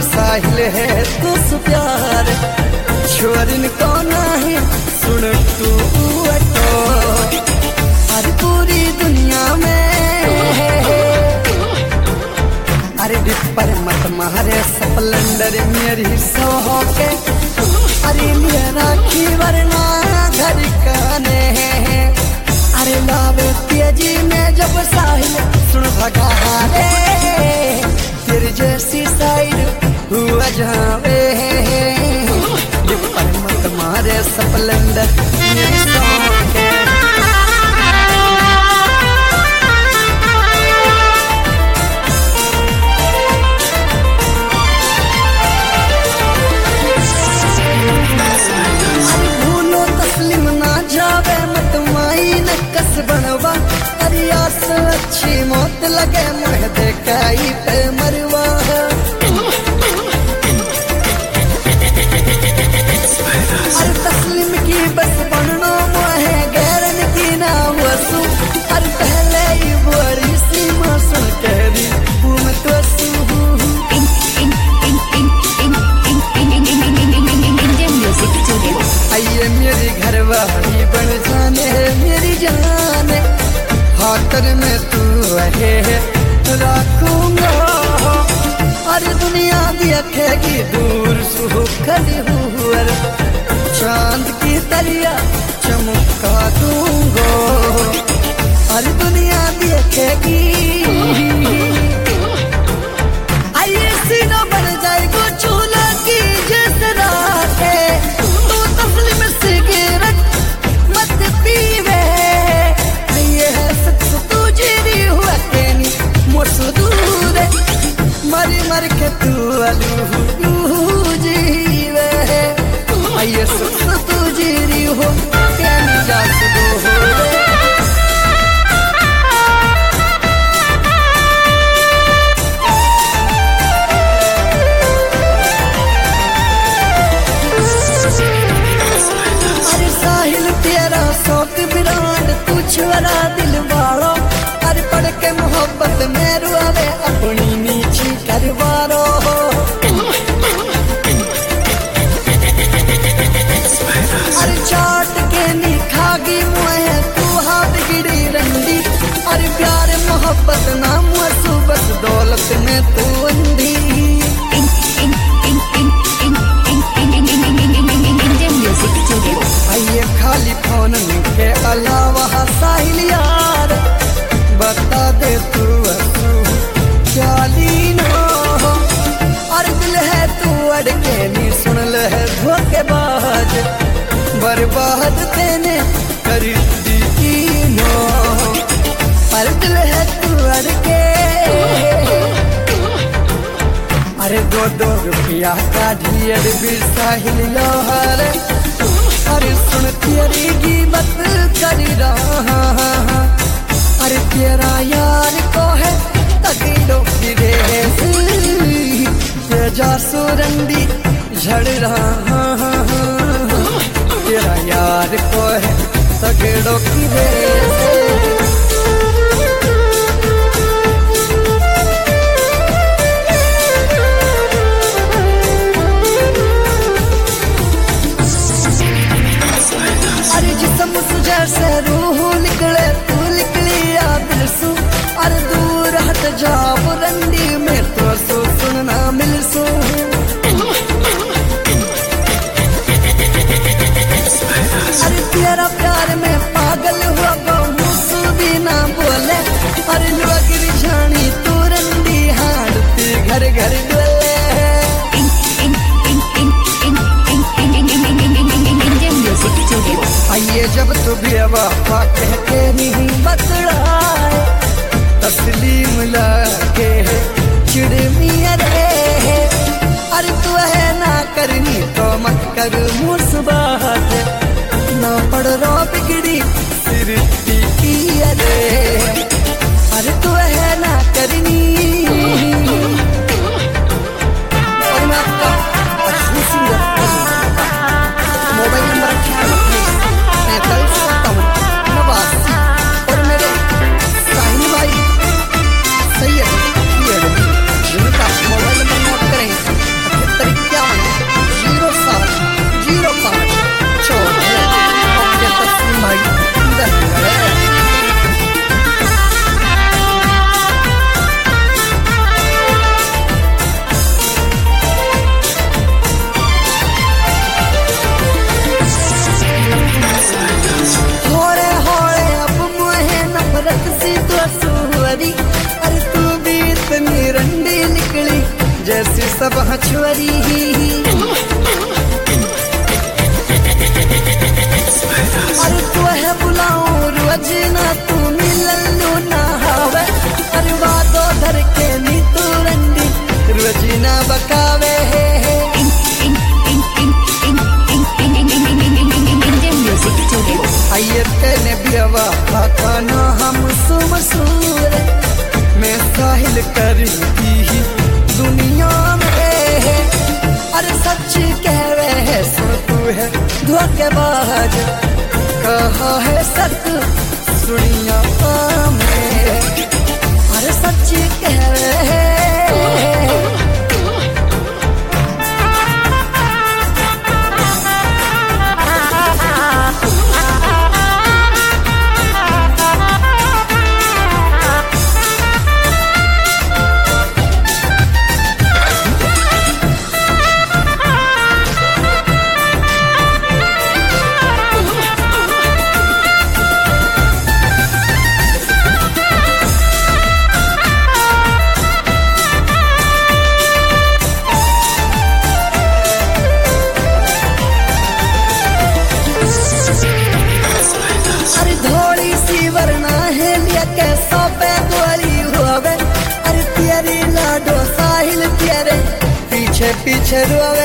साहिल है तुझ प्यार छोरिन कौन है सुन तू अटो हर पूरी दुनिया में अरे डिपर मत मारे स्प्लेंडर मेरी सो के अरे लिए राखी वरना घर काने अरे लावे तेजी में जब साहिल सुन भगा रे तेरे जैसी साइड हुआ जावे पर मत मारे स्प्लेंडर मेरी सॉन्ग भूलो तस्लीम ना जावे मत माई न कस बनवा अरियास अच्छी मौत लगे मुझे देखाई पे मरवा अरे तस्लीम की बस बनना मुझे गैरन की ना वसू अरे पहले ही बोरी सीमा सुन कहरी घूम तो आइए मेरी घरवाली बन जाने मेरी जान हाथर में तू है रखूंगा अरे दुनिया देखेगी दूर सुखली हुआ चांद की तरिया चमका दूंगा अरे दुनिया देखेगी आइए सीना बन जाएगा चूल्हा की जैसे राखे तू तस्लीम सिगरेट मत पीवे ये है सच तू जीरी हुआ केनी मोसदूर मर मर के तू अलू जीवे आइए सच तू जीरी हो केनी जात दो छुरा दिल वालो अरे पढ़ के मोहब्बत में रुआवे अपनी नीची करवारो अरे चाट के नी खागी मुझे तू हाथ गिरी रंडी अरे प्यार मोहब्बत ना मुझे बस दौलत में तू अंधी आइए खाली फोन के अलावा साहिल यार बता दे तू चाली नो और दिल है तू अड़के नी सुन ले धोखेबाज बर्बाद तेने कर दी नो पर दिल है तू अड़के अरे दो रुपया का ढियर भी साहिल यार अरे सुन तेरी कीमत करी रहा अरे तेरा यार को है तगड़ो की तेजा सुरंदी झड़ रहा तेरा यार को है तगड़ो की से रूह निकले तू निकली दिल सु अरे दूर हट जा बुरंडी में तो सो सुनना मिल सो अरे तेरा प्यार में पागल हुआ मुझसे भी ना बोले अरे लुगिर जानी तू रंडी हाड़ती घर घर डोले आइए जब तू भी वफा कहते नहीं बतलाए तस्लीम लगे चिड़मिया रे अरे तू है ना करनी तो मत कर मुस्बात ना पड़ रो बिगड़ी सिर की रे अरे तू है ना करनी और मैं आपका मोबाइल नंबर 98 और मेरे साहिल भाई सैयद मोबाइल नंबर नोट करें जैसी सब हछुआरी अरे तू है बुलाऊं रोज ना तू मिललू ना हवे अरे वादो धर के नी तू रंडी रोज ना बकावे आइए तेने बियावा खाना हम सुमसूर मैं साहिल करती ही दुनिया में अरे सच कह रहे सो तू है धोखेबाज कहा है सत सुनिया में अरे सच कह रहे पीछे रोवे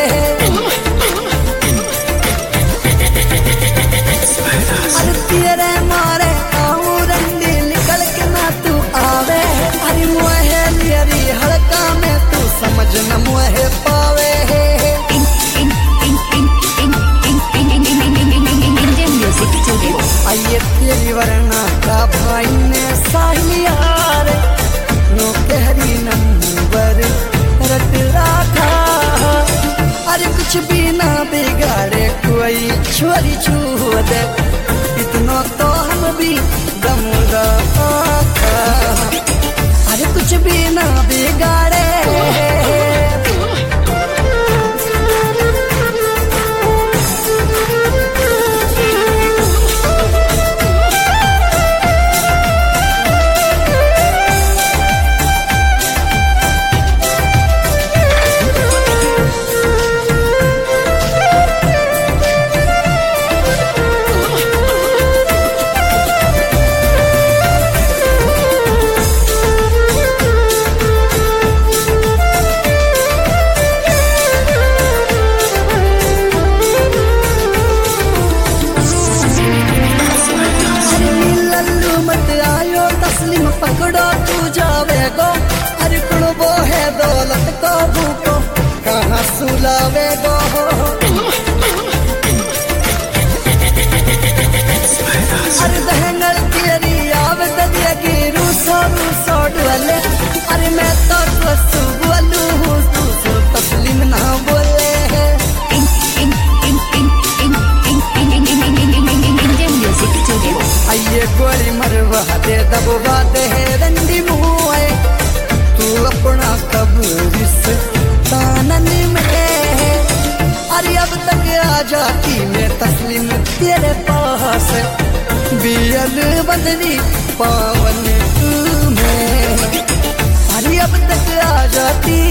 अरे तेरे मारे आऊं रंडी निकल के ना तू आवे अरे मुहे लियरी हड़का में तू समझ न मुहे पावे आइए तेरी वरना का भाई ने साहियार नो कहरी नंबर रट रखा अरे कुछ भी ना बिगाड़े कोई छोरी छू दे इतना तो हम भी दम रखा अरे कुछ भी ना बिगाड़े पकड़ो तू जावेगो अरे कुड़बो है दौलत को भूको कहाँ सुलावेगो अरे दहंगल तेरी आवे दिया की रूसो रूसो डुअले अरे मैं तो कसु बोलू हूँ तू तस्लीम ना बोले आइए गोली मरवा दे दबवा दे रंडी मुँह तू अपना कब्रिस तानन में अरे अब तक आ जाती मैं तस्लीम तेरे पास बियल बदली पावन में अरे अब तक आ जाती